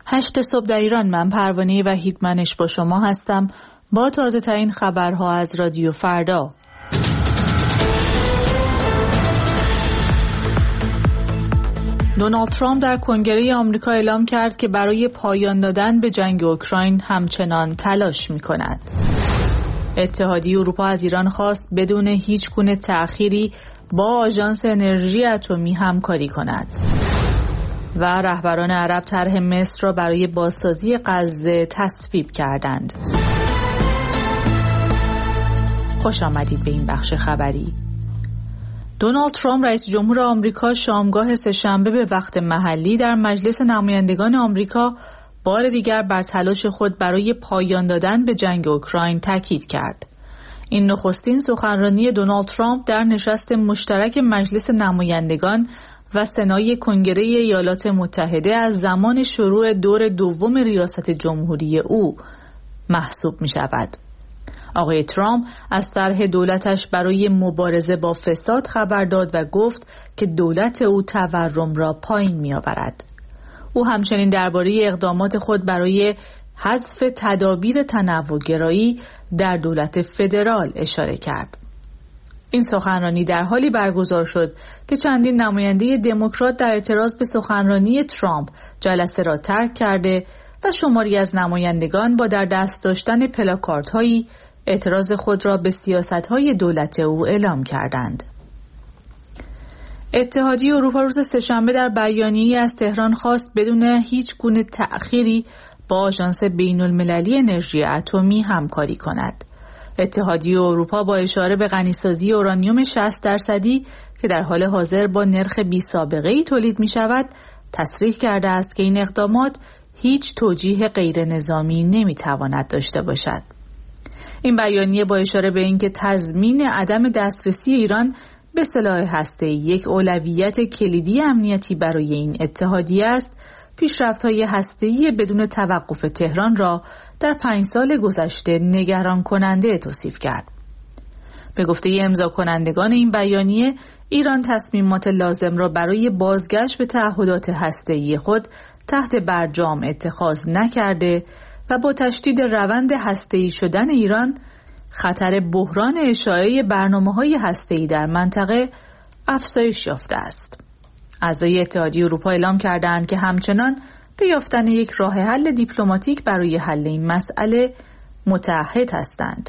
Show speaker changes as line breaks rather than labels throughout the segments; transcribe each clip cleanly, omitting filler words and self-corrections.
8 صبح در ایران. من پروانه وحیدمنش با شما هستم با تازه ترین خبرها از رادیو فردا. دونالد ترامپ در کنگره آمریکا اعلام کرد که برای پایان دادن به جنگ اوکراین همچنان تلاش می‌کند. اتحادیه اروپا از ایران خواست بدون هیچ گونه تأخیری با آژانس انرژی اتمی همکاری کند. و رهبران عرب طرح مصر را برای بازسازی غزه تصویب کردند. خوش آمدید به این بخش خبری. دونالد ترامپ رئیس جمهور آمریکا شامگاه سه‌شنبه به وقت محلی در مجلس نمایندگان آمریکا بار دیگر بر تلاش خود برای پایان دادن به جنگ اوکراین تاکید کرد. این نخستین سخنرانی دونالد ترامپ در نشست مشترک مجلس نمایندگان و سنای کنگره ایالات متحده از زمان شروع دور دوم ریاست جمهوری او محسوب می شود. آقای ترامپ از طرح دولتش برای مبارزه با فساد خبر داد و گفت که دولت او تورم را پایین می آورد. او همچنین درباره اقدامات خود برای حذف تدابیر تنوع‌گرایی در دولت فدرال اشاره کرد. این سخنرانی در حالی برگزار شد که چندین نماینده دموکرات در اعتراض به سخنرانی ترامپ جلسه را ترک کرده و شماری از نمایندگان با در دست داشتن پلاکاردهایی اعتراض خود را به سیاست‌های دولت او اعلام کردند. اتحادیه اروپا روز سه‌شنبه در بیانیه‌ای از تهران خواست بدون هیچ گونه تأخیری با آژانس بین‌المللی انرژی اتمی همکاری کند. اتحادیه اروپا با اشاره به غنیسازی اورانیوم 60% که در حال حاضر با نرخ بی‌سابقه‌ای تولید می‌شود، تصریح کرده است که این اقدامات هیچ توجیه غیر نظامی نمی‌تواند داشته باشد. این بیانیه با اشاره به اینکه تضمین عدم دسترسی ایران به سلاح هسته‌ای یک اولویت کلیدی امنیتی برای این اتحادیه است، پیشرفت‌های هسته‌ای بدون توقف تهران را در 5 سال گذشته نگران کننده توصیف کرد. به گفته امضا کنندگان این بیانیه، ایران تصمیمات لازم را برای بازگشت به تعهدات هسته‌ای خود تحت برجام اتخاذ نکرده و با تشدید روند هسته‌ای شدن ایران، خطر بحران اشاعه برنامه‌های هسته‌ای در منطقه افزایش یافته است. اعضای اتحادیه اروپا اعلام کردند که همچنان به یافتن یک راه حل دیپلماتیک برای حل این مسئله متعهد هستند.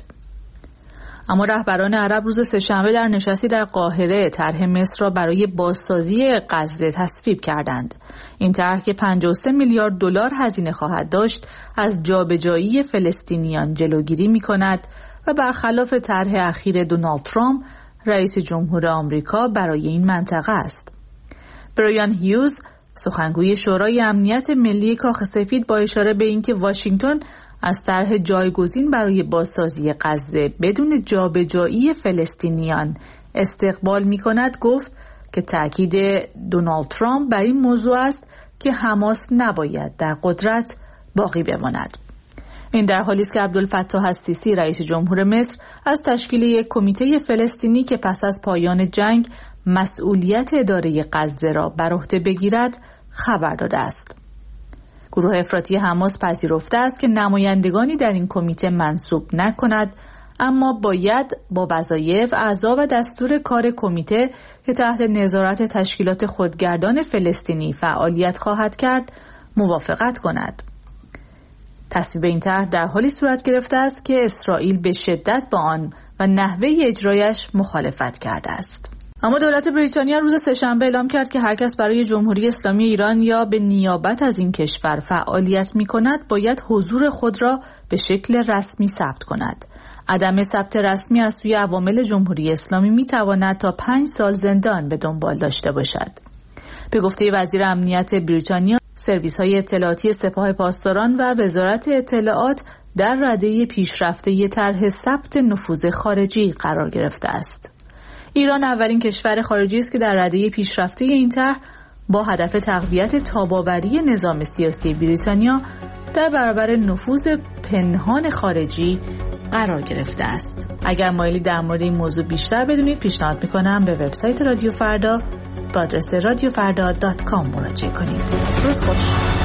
اما رهبران عرب روز سه‌شنبه در نشستی در قاهره طرح مصر را برای بازسازی غزه تصویب کردند. این طرح که 53 میلیارد دلار هزینه خواهد داشت، از جابجایی فلسطینیان جلوگیری می‌کند و برخلاف طرح اخیر دونالد ترامپ رئیس جمهور آمریکا برای این منطقه است. برایان هیوز، سخنگوی شورای امنیت ملی کاخ سفید، با اشاره به اینکه واشنگتن از طرح جایگزین برای بازسازی غزه بدون جابجایی فلسطینیان استقبال می‌کند، گفت که تأکید دونالد ترامپ بر این موضوع است که حماس نباید در قدرت باقی بماند. این در حالی است که عبدالفتاح السیسی رئیس جمهور مصر از تشکیل یک کمیته فلسطینی که پس از پایان جنگ مسئولیت اداره غزه را بر عهده بگیرد خبر داده است. گروه افراطی حماس پذیرفته است که نمایندگانی در این کمیته منصوب نکند، اما باید با وظایف، اعضا و دستور کار کمیته که تحت نظارت تشکیلات خودگردان فلسطینی فعالیت خواهد کرد موافقت کند. تصویب این طرح در حالی صورت گرفته است که اسرائیل به شدت با آن و نحوه اجرایش مخالفت کرده است. اما دولت بریتانیا روز سه‌شنبه اعلام کرد که هر کس برای جمهوری اسلامی ایران یا به نیابت از این کشور فعالیت می‌کند باید حضور خود را به شکل رسمی ثبت کند. عدم ثبت رسمی از سوی عوامل جمهوری اسلامی می‌تواند تا 5 سال زندان به دنبال داشته باشد. به گفته وزیر امنیت بریتانیا، سرویس‌های اطلاعاتی سپاه پاسداران و وزارت اطلاعات در رده پیشرفته طرح ثبت نفوذ خارجی قرار گرفته است. ایران اولین کشور خارجی است که در رده پیشرفته این طرح با هدف تقویت تاب‌آوری نظام سیاسی بریتانیا در برابر نفوذ پنهان خارجی قرار گرفته است. اگر مایلی در مورد این موضوع بیشتر بدونید، پیشنهاد می‌کنم به وبسایت رادیو فردا با آدرس radiofrda.com مراجعه کنید. روز خوش.